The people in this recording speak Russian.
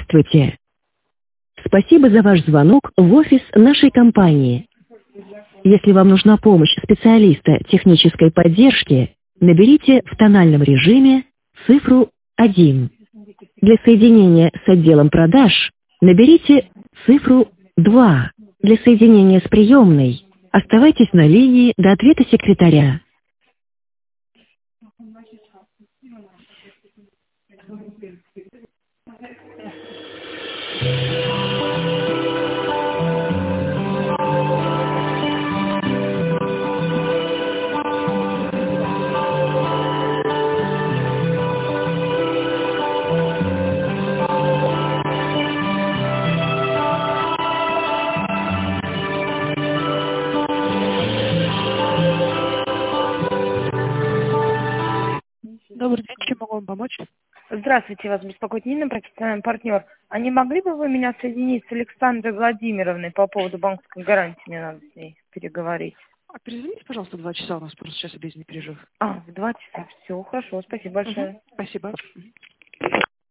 Здравствуйте. Спасибо за ваш звонок в офис нашей компании. Если вам нужна помощь специалиста технической поддержки, наберите в тональном режиме цифру 1. Для соединения с отделом продаж наберите цифру 2. Для соединения с приемной оставайтесь на линии до ответа секретаря. Добрый день, чем могу вам помочь? Здравствуйте, вас беспокоит Нина, профессиональный партнер. А не могли бы вы меня соединить с Александрой Владимировной по поводу банковской гарантии? Мне надо с ней переговорить. А перезвоните, пожалуйста, в 2 часа, у нас просто сейчас обеденный перерыв. В 2 часа. Все, хорошо, спасибо большое. Спасибо.